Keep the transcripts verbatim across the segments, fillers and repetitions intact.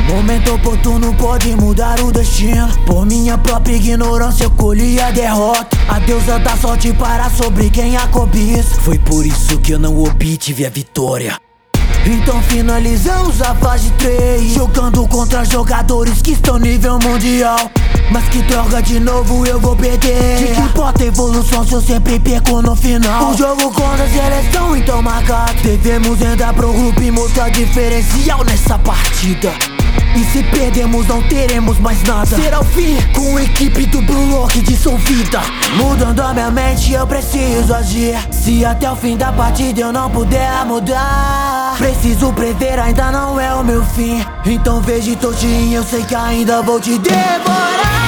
Momento oportuno pode mudar o destino. Por minha própria ignorância eu colhi a derrota. A deusa da sorte para sobre quem a cobiça. Foi por isso que eu não obtive a vitória. Então finalizamos a fase três, jogando contra jogadores que estão nível mundial. Mas que droga, de novo eu vou perder. De que importa a evolução se eu sempre perco no final? Um jogo contra a seleção, então marcado. Devemos entrar pro grupo e mostrar diferencial nessa partida. E se perdemos não teremos mais nada. Será o fim com a equipe do Blue Lock dissolvida. Mudando a minha mente eu preciso agir. Se até o fim da partida eu não puder mudar, preciso prever, ainda não é o meu fim. Então veja todinho, eu sei que ainda vou te devorar.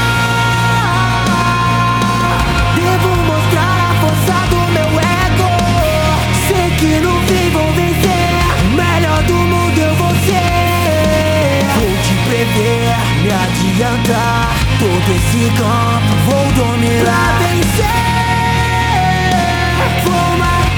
Devo mostrar a força do meu ego. Sei que no fim vou vencer. O melhor do mundo eu vou ser. Vou te prever, me adiantar. Todo esse campo vou dominar. Pra vencer vou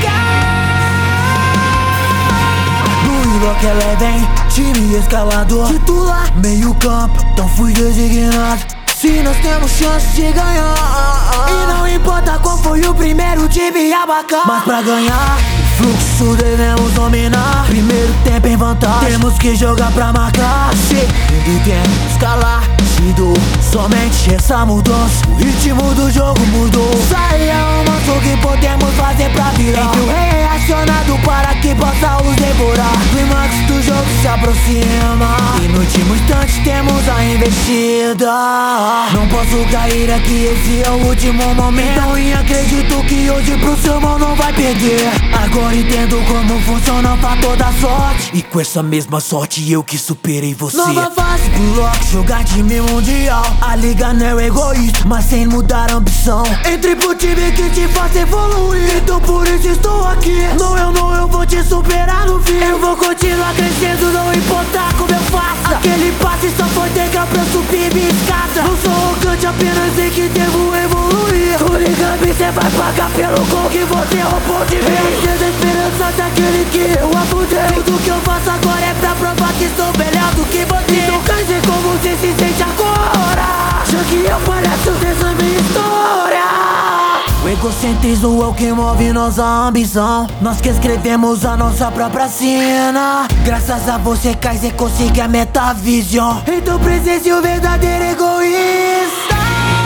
que ela é bem, time escalador, titular, meio campo, então fui designado. Se nós temos chance de ganhar, e não importa qual foi o primeiro time a abacar, mas pra ganhar, o fluxo devemos dominar. Primeiro tempo em vantagem, temos que jogar pra marcar. Segundo tempo, escalar, sido somente essa mudança. O ritmo do jogo mudou. Sai é o manso que podemos fazer pra virar. Entre o reacionado para que possa os devorar. Climax do jogo se aproxima e no último instante temos a investida. Não posso cair aqui, esse é o último momento. Então e acredito que hoje pro seu mal não vai perder. Agora entendo como funciona o fator da sorte. E com essa mesma sorte eu que superei você. Nova fase, bloco, jogar time mundial. A liga não é egoísta, mas sem mudar a ambição. Entre pro time que te faz evoluir. Então por isso estou aqui. Não, eu não, eu vou te superar no fim. Eu vou continuar crescendo, não importa como eu faça. Aquele passe só foi degrau pra eu subir minha escada. Não sou arrogante, apenas sei que devo evoluir. Origami, cê vai pagar pelo gol que você roubou de mim. Reconhecendo a esperança daquele que eu afundei. Tudo que eu faço agora é pra provar que sou melhor do que você. Então quer dizer como você se sente agora, já que eu pareço dessa minha história. O egocentrismo é o que move nossa ambição. Nós que escrevemos a nossa própria cena. Graças a você, Kaiser, consegui a metavisão. Então presença o verdadeiro egoísta.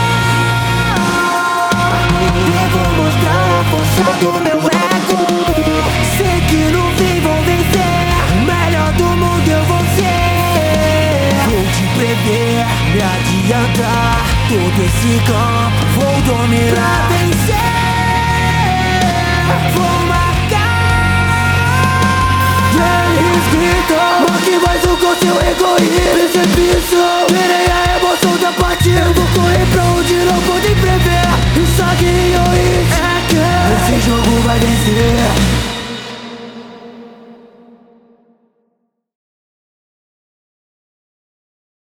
Devo mostrar a força do meu ego. Sei que no fim vou vencer. O melhor do mundo eu vou ser. Vou te prever, me adiantar. Todo esse campo vou dominar. Pra vencer vou marcar. É escrito, marque mais um com seu egoísmo. Percepção, verei a emoção da partida. Eu vou correr pra onde não podem prever. E sabe, é que esse jogo vai vencer.